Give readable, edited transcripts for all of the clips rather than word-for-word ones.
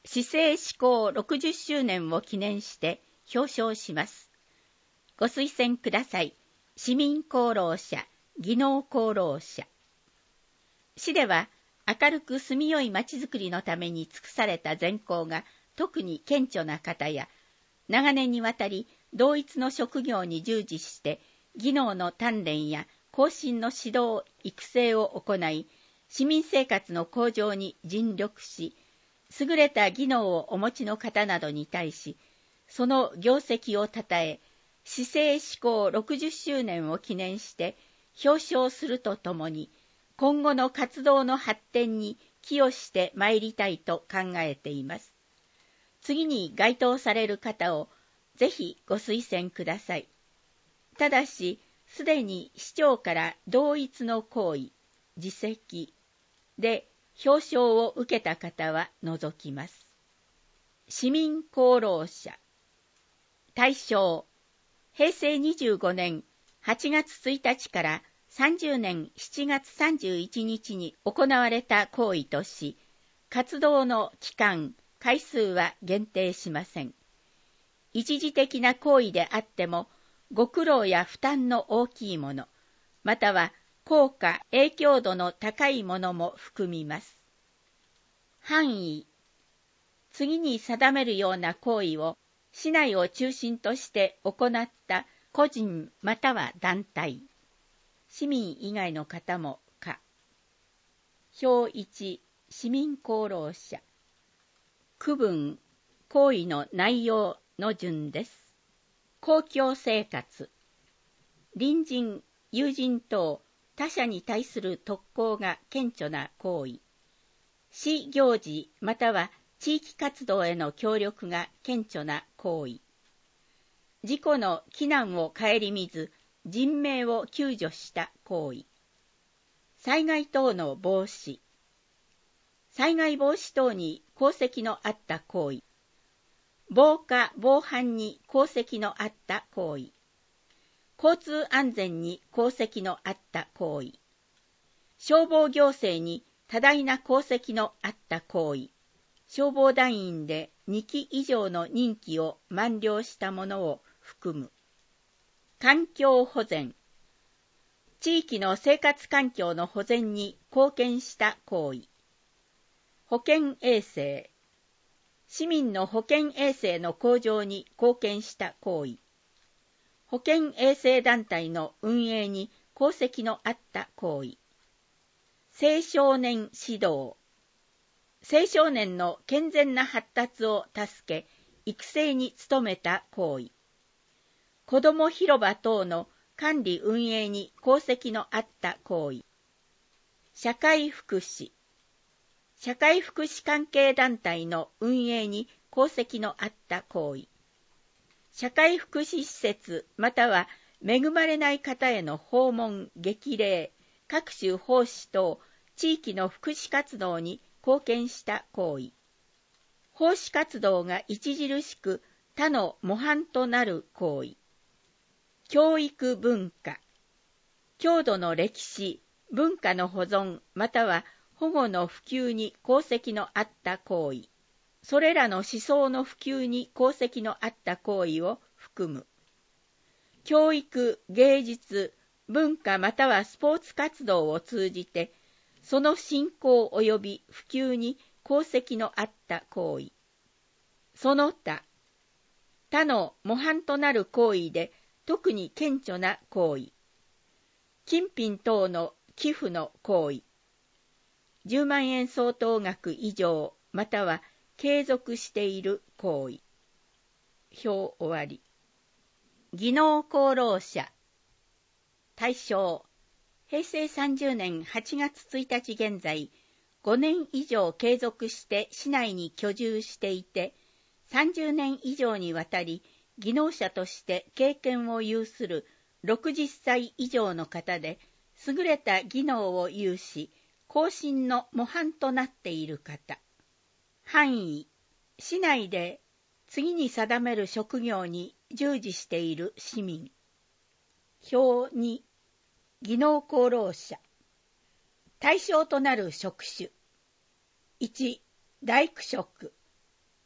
市政施行60周年を記念して表彰します。ご推薦ください。市民功労者、技能功労者。市では明るく住みよいまちづくりのために尽くされた善行が特に顕著な方や、長年にわたり同一の職業に従事して技能の鍛錬や後進の指導育成を行い、市民生活の向上に尽力し、優れた技能をお持ちの方などに対し、その業績をたたえ、市政施行60周年を記念して表彰するとともに、今後の活動の発展に寄与してまいりたいと考えています。次に該当される方をぜひご推薦ください。ただし、すでに市長から同一の行為、実績で表彰を受けた方は除きます。市民功労者。対象、平成25年8月1日から30年7月31日に行われた行為とし、活動の期間、回数は限定しません。一時的な行為であっても、ご苦労や負担の大きいもの、または効果・影響度の高いものも含みます。範囲。次に定めるような行為を市内を中心として行った個人または団体、市民以外の方も可。表1、市民功労者。区分、行為の内容の順です。公共生活。隣人、友人等、他者に対する特攻が顕著な行為。市行事または地域活動への協力が顕著な行為。事故の危難を顧みず、人命を救助した行為。災害等の防止。災害防止等に功績のあった行為。防火・防犯に功績のあった行為。交通安全に功績のあった行為。消防行政に多大な功績のあった行為。消防団員で2期以上の任期を満了したものを含む。環境保全。地域の生活環境の保全に貢献した行為。保健衛生。市民の保健衛生の向上に貢献した行為。保健衛生団体の運営に功績のあった行為。青少年指導。青少年の健全な発達を助け、育成に努めた行為。子ども広場等の管理運営に功績のあった行為。社会福祉。社会福祉関係団体の運営に功績のあった行為。社会福祉施設または恵まれない方への訪問・激励、各種奉仕等地域の福祉活動に貢献した行為。奉仕活動が著しく他の模範となる行為。教育文化。郷土の歴史、文化の保存または保護の普及に功績のあった行為。それらの思想の普及に功績のあった行為を含む。教育、芸術、文化またはスポーツ活動を通じて、その振興及び普及に功績のあった行為。その他、他の模範となる行為で特に顕著な行為。金品等の寄付の行為。10万円相当額以上または継続している行為。表終わり。技能功労者。対象。平成30年8月1日現在、5年以上継続して市内に居住していて、30年以上にわたり技能者として経験を有する60歳以上の方で、優れた技能を有し、後進の模範となっている方。範囲。市内で次に定める職業に従事している市民。表2。技能功労者。対象となる職種。1、大工職。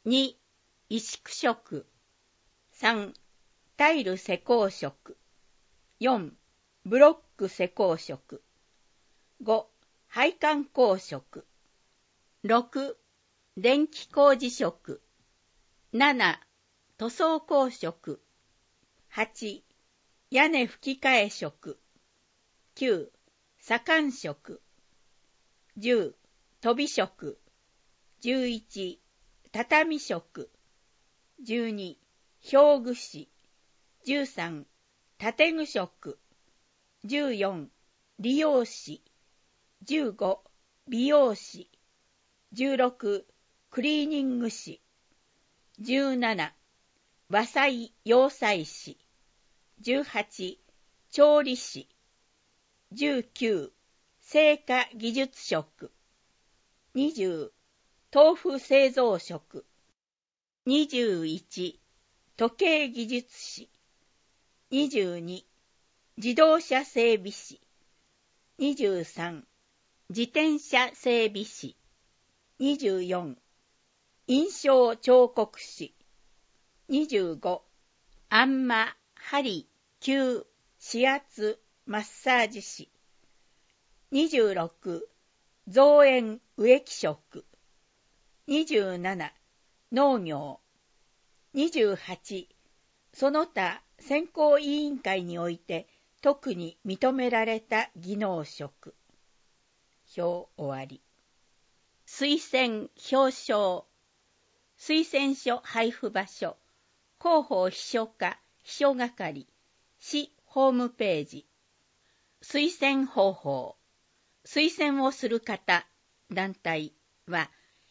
2、石区色。3、タイル施工色。4、ブロック施工色。5、配管工色。6、電気工事色。7、塗装工色。8、屋根吹き替え色。9、左官色。10、飛び色。11、畳色。12、表具紙。13、建具色。14、理容師。15、美容師。16、クリーニング師。17、和裁洋裁師。18、調理師。19、製菓技術職。20、豆腐製造職。21、時計技術士。22、自動車整備士。23、自転車整備士。24、印象彫刻士。25、あんま、針、吸、指圧、マッサージ士。26、造園植木職。27、農業。28、その他選考委員会において特に認められた技能職。表終わり。推薦表彰。推薦書配布場所。広報秘書課秘書係。市ホームページ。推薦方法。推薦をする方、団体は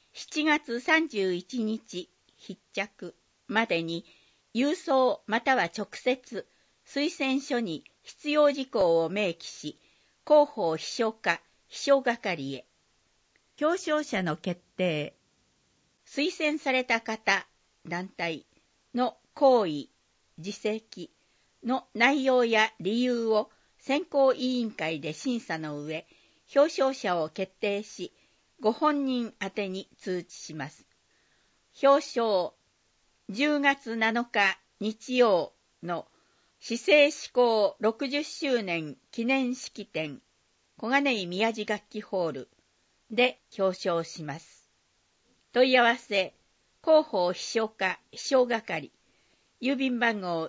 7月31日必着までに郵送または直接推薦書に必要事項を明記し、広報秘書課秘書係へ。表彰者の決定。推薦された方、団体の行為、実績の内容や理由を選考委員会で審査の上、表彰者を決定し、ご本人宛てに通知します。表彰。10月7日日曜の市政施行60周年記念式典小金井宮地楽器ホールで表彰します。問い合わせ、広報秘書課秘書係、郵便番号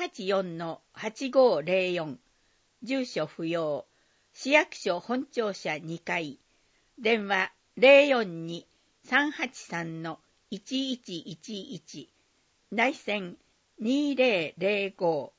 184-8504、住所不要、市役所本庁舎2階、電話 042-383-1111、内線2005